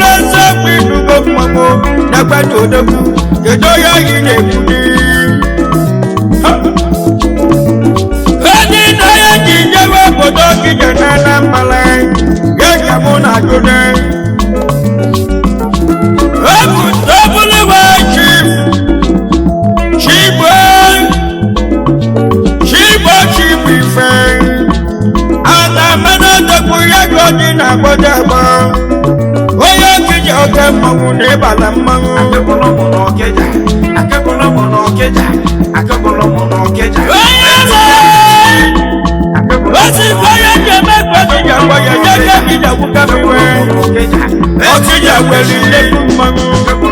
Ebulasa bidu gomamu nagbado debu kedoya yine budi. Adi na ya jijewe bodo kijana na malai yaka muna jode. Abu tabule wa chief chibife. Ada mana debu ya godi na bodeba. Oya kija oke mamu ne bala mamu. Akebolo mono keja. Oya la. Osi koya jeme kwa kija koya jaga kija kuka miwe. Okija weli le mamu.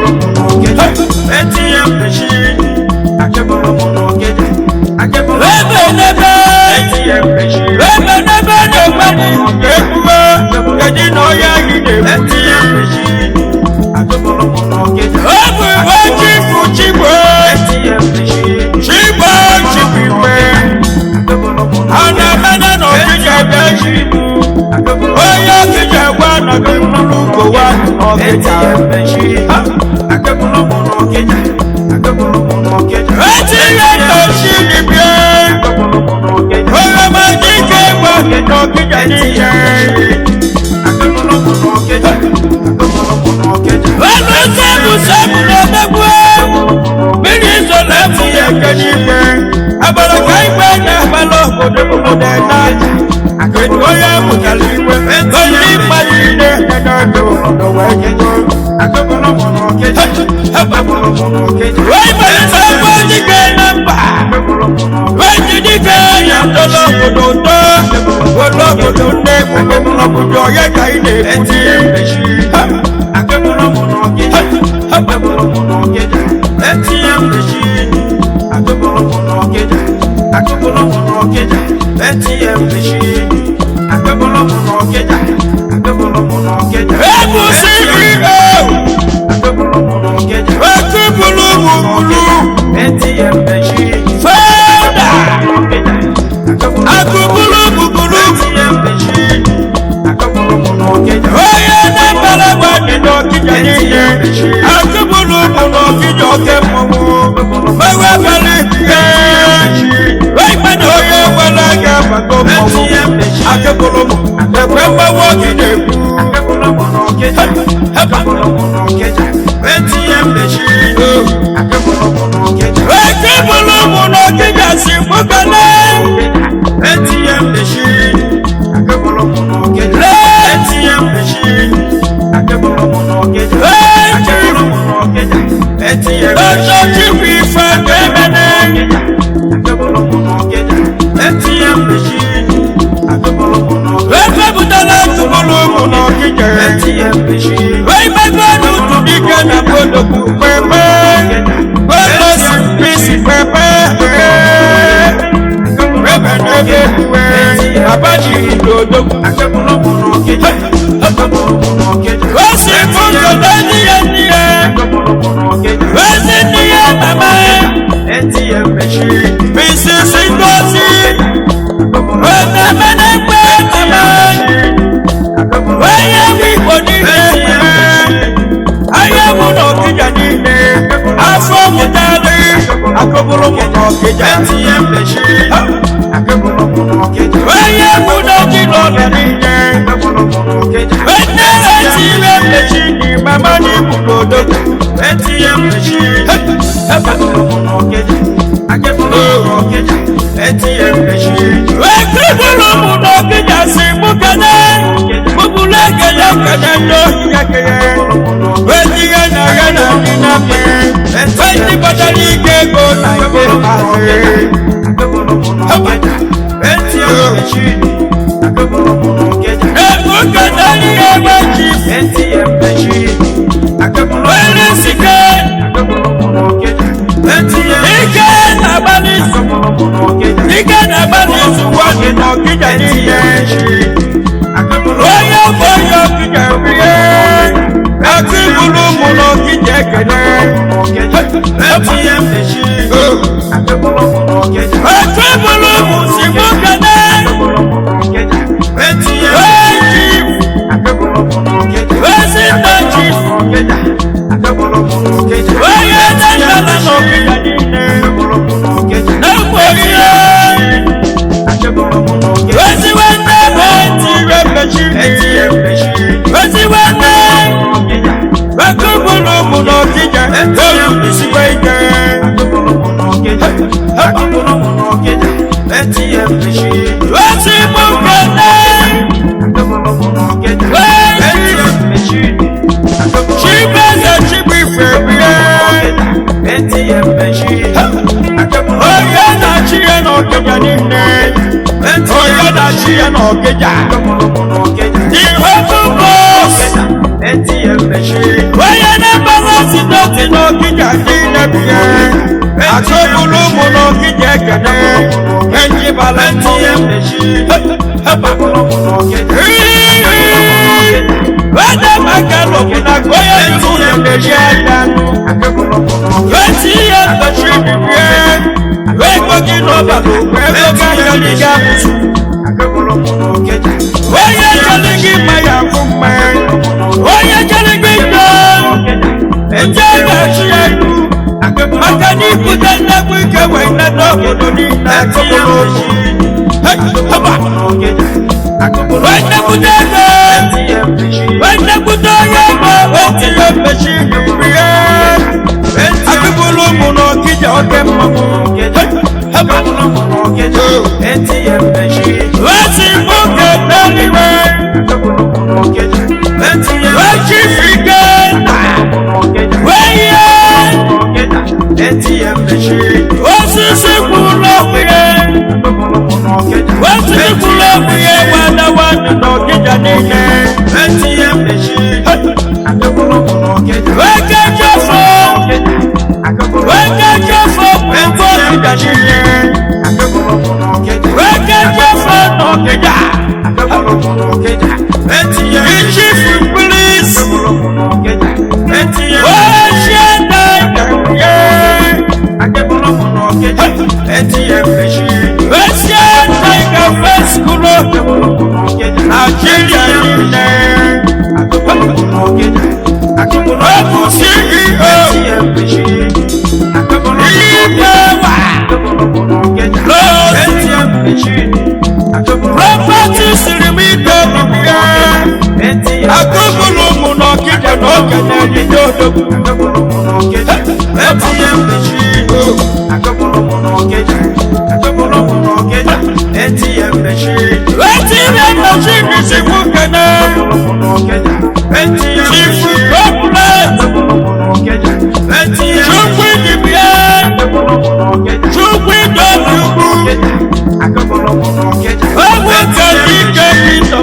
ATM machine. Akebolo mono keja. Ebe nebe. ATM machine. Ebe nebe ne mamu. Ekuwe. Keji no ya yine. ATM machine. Akebolo mono keja. Obu waji fuchibwe. ATM machine. Chibwe chibiwe. Akebolo mono. Ana mena no kija beji. Oya kija wana kimulu go wanu no kija. ATM machine. Akebolo mono keja. Akebolo mono keja. ATM machine bie. Akebolo mono keja. Oya majike wanu no kija niye. Akebolo mono keja. Akebolo mono keja. Wanu sebu sebu no degwe. Bini so lefu ye keniwe. Abala kaiwe na abalo kode kode na. Oya mutaliwe. Oyi majine nenado no wajijo. Akebolo mono keja. Akebolo mono keja. Oyi majise wajike namba. Akebolo mono keja. Wajidike yandolo kododo. Kodo kodode kodo kodo ye kaine kuti. Akebolo mono keja. Akebolo mono keja. ATM machine. Akebolo mono keja. Akebolo mono keja. ATM machine. Akebolo mono keja. Akebolo mono keja. Ebu CEO. Akebolo mono keja. Ekubulu bubulu. ATM machine. Founder. Akubulu bubulu. ATM machine. Akebolo mono keja. Oye nambala wani no kija niye. Akubulu bubulu kija oke mamu. Wewe bali ye. Oye mani oye wala ya bago mamu. Akubulu bubulu. Ekwewa woki nebu. Akebolo mono keja. Akebolo mono keja. ATM machine. Akebolo mono keja. Ekubulu bubulu kija simukale. ATM machine. Akebolo mono keja. ATM machine. Akebolo mono keja. Akebolo mono keja. ATM Ojo chibi fa kemene. Akebolo mono keja. ATM machine. Akebolo mono keja. Efe butala tumulu bubulu kija. ATM machine. Oye magwanu tubike na bodo kupepe. Bodo simpisi pepe. Abaji dodo. Akebolo mono keja. Akebolo mono keja. Wasi fungo niye niye. Akebolo mono keja. Wasi niye mama. ATM machine. Bisi singosi. Wena mene kwe mama. Waya wiko niye. Aya muno kija niye. Afro mutali. Akobolo muno kija. ATM machine. Akebolo mono keja. Waya muno kilo niye. Akebolo mono keja. Wena ATM machine. Mama ni mugodo. ATM machine. Akebolo mono keja. Akebolo mono keja. ATM machine. Ekubulu muno kija simukane. Bubule kaya kaya no yakeye. Wejiga na gana ninape. Weji badali kego na ike ase. Akebolo mono keja. ATM machine. Akebolo mono keja. Ebu kadali ewe chief. ATM machine. Akebolo Wele sike. Akebolo mono keja. ATM Ike na bani. Akebolo mono keja. Ike na bani suwani no kija niye. Akebolo Oya boyo kija wiye. Ekubulu muno kija kene. ATM machine. Akebolo mono keja. Ekubulu musimukane. Akebolo mono keja. ATM Weji. Akebolo mono keja. Wesi nachi chi ya n'Ọkịja the Holy Ghost onye na-embara sineti n'Ọkịja dị n'ebie akụbụrụ ụmụ n'Ọkịja ekene enyi balenti wede maka lụkwụna ka onye dịbụ ya na-eji aka 20 years mmechi bibie wee gbogi n'ọbara okwu ego ga-agaliga amụsụ onye jere gị mma ya afụ mma onye jere gị nje ga-achị ya elu maka na ibute nnekwu ike wee nleta obodo niile akụbụrụ oji wee nnekwute ego wee nnekwute onye ego otinye mmechi bibie akụbụrụ ụmụ n'Ọkịja oke mmanwụ wesi mbuke n'eluigwe wechifike weye osisi kwụrụ okpue osisi kwụrụ okpue wadawadị n'Ọkịja niile wekechefo mgbe Ọkịja niile wekechefo n'Ọkịja ichief police ochie naijiria ochie naijiria first school Nigeria niile ọbụ CEO Ibewa property siri m ike bibie akụbụrụ ụmụ n'Ọkịja n'oge na-ejide odogwu etinye mmechi n'izikwu kene chifu gọọmenti chukwu dibie chukwu idobi ugwu ogwu nke ike n'ịtọ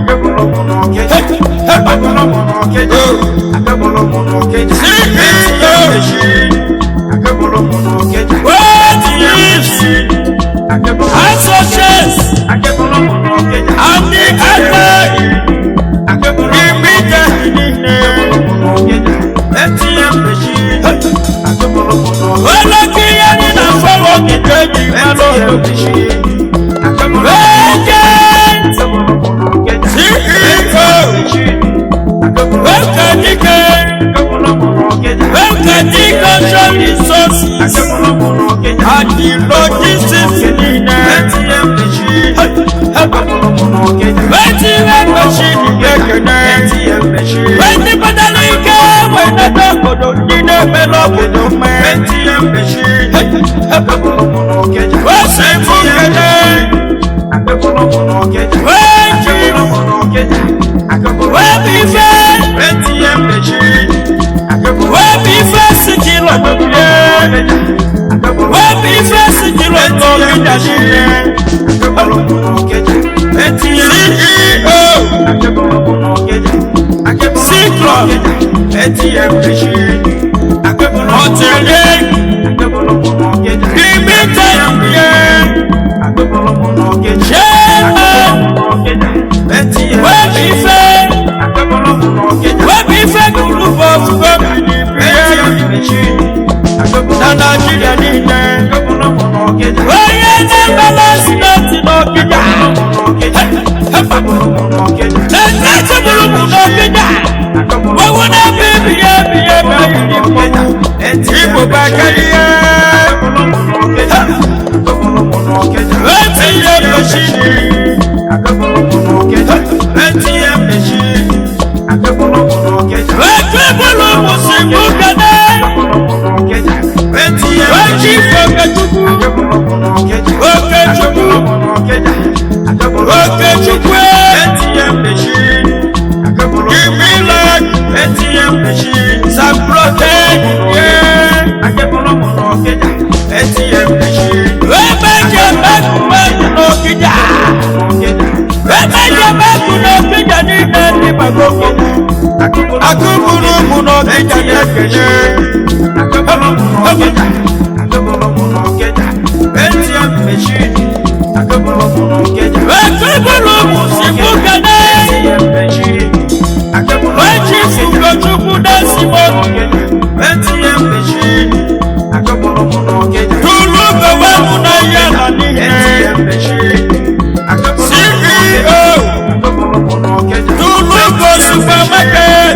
associates and the other immediately olókìyẹnì náà fọwọ́ kìkejì mẹ́lọ́dọ̀ agent CEO wekadike shop resources and the logistics niile wetinye machine gekene weti badala ike wenata obodo ndị na-emere obodo mme wesi fukele weji webife webife sikilo mebie webife sikilo n'Ọkịja niile CEO ọtịrị imite ihe webife group of family na Nigeria niile onye na-emela sineti n'Ọkịja na-etebụrụ m n'Ọkịja owu na-ebe ebighị ebighị ebe yiri mmanwụ Igbo bakariya etinye mechini ekebụrụ mụsịmụ kene echife Okechukwu Imilag Saprotect Ebeje Mekwe n'Ọkịja akụbụrụ ụmụ n'ọkịja na-ekenye akụbụrụ ụmụ si mụ kene echi si ugochukwu na-esigbo tụrụ bewe mụ na ihe na niile CEO Tulugo Supermarket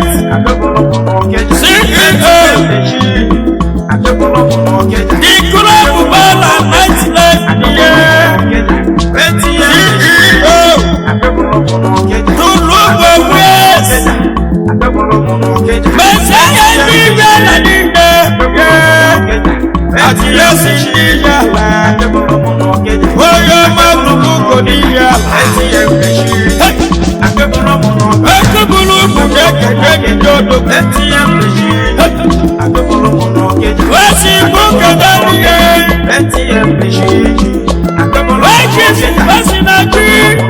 CEO The Club Bala Nightlife CEO Tulugo West Messiah Niga na Nina Ati Yasi Niga Oyo Matulugo Niga akụbụrụ ụmụ na-ekenye gị n'odo wesi mụ kene ihe wesi na chi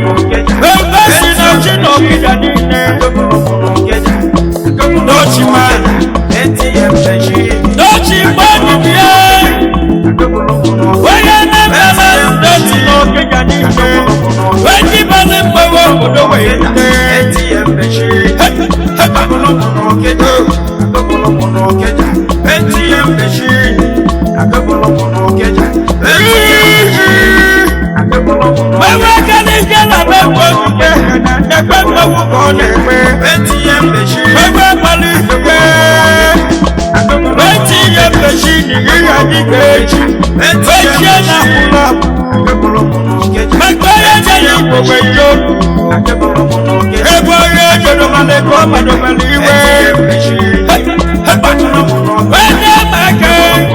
n'ọkịja niile n'ochi mmadụ n'ochi mmadụ bie onye na-emere n'ochi n'ọkịja niile onye bale mgbewe obodo wee wewe kanike na mekwu okike ekpe mmewu ka ọ na-ekpe wewe kpali ikpe etinye mmechi n'ihe dịka echi echie na mkpụrụ mekpe onye jere igbo wejo ebe onye ejodomale ka ọ madomale iwe wede meke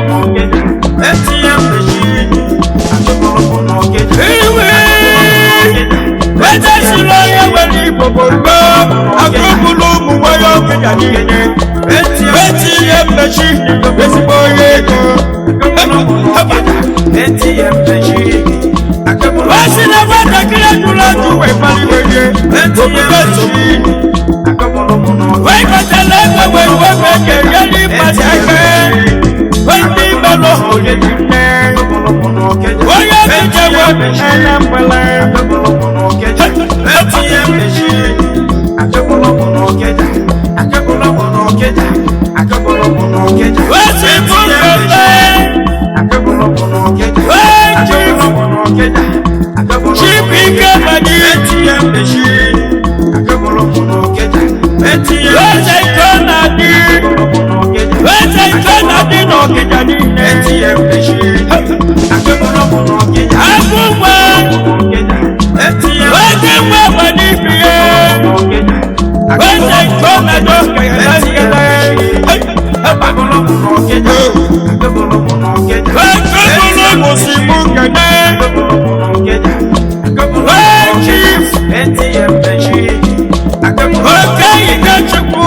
iwe wede siri onye nwere igbo gbogbo akụbụrụ ụmụ nwere ọkịja niile etinye mmechi ezigbo onye ego wesi na nwatakịrị ejula ajụ wee kpaliweye omume nsogbu wee kọtala ego wee webe ga-enye n'ịkpasi aka wee ndị mmelụ onye nne onye bije webe na mgbele wesi mụ kele Chipike mani weze ikona di n'ọkịja niile agụnwa weze nwa mani biye weze ikona n'ọkịja niile wekụbụrụ musimu kene chief oke ike chukwu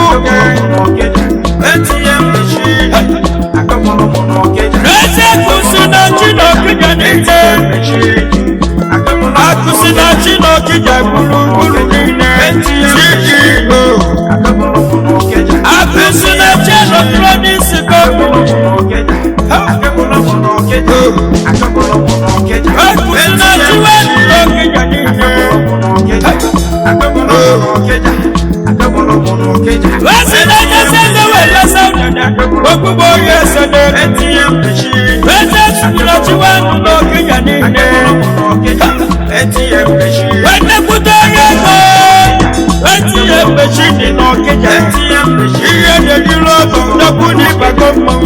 eze kụsi na chi n'ọkịja niile akụsi na chi n'ọkịja gburugburu niile CEO akụsi na chi electronics company akụsi na chi wedu n'ọkịja niile wesi na nyesede welesa ogbugbo onye esede weze sụnyere chi wedu n'ọkịja niile wenekwute onye ego etinye mmechi dị n'ọkịja ihe na-ejiri ọgọ ndekwu n'ịbago mmanwụ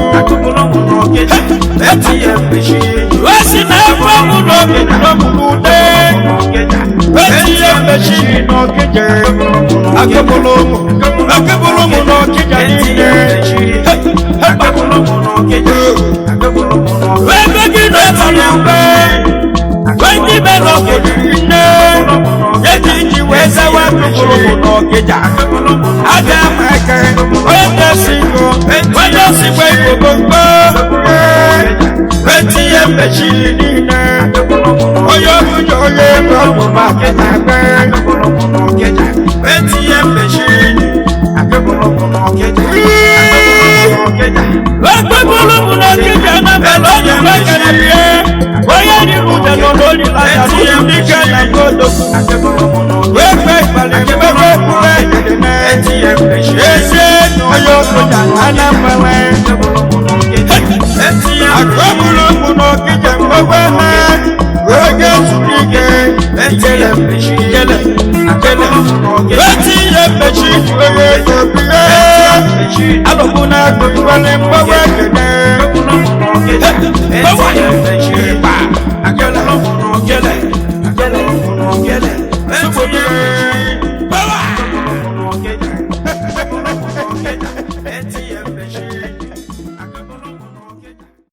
wesi na afọ mụ n'obi n'ọmụmụ ude etinye mmechi dị n'ọkịja akụbụrụ ụmụ n'ọkịja niile ego gị na-etiri mgbe ndị mere obodo nne eji iji wee zawa akụbụrụ ụmụ n'ọkịja aga m eke onye sikwa igbo gbogbo etinye mmechi niile onye ọbụla onye ego ọmụma kịta gbe etinye mmechi akebolo mono keja Akebolo mono keja na belo ni bakana bie. Oya ni buta no lori la ya ni dika na godo. akebolo mono Wewe pale wewe kule ne. Ese no yo koja ana mawe. akebolo mono keja Akebolo mono keja wewe na. Wewe sunike. Ekele ekele akebolo mono keja. Eti ye pechi wewe kopie. Alokuna kopale wewe kene. akebolo mono keja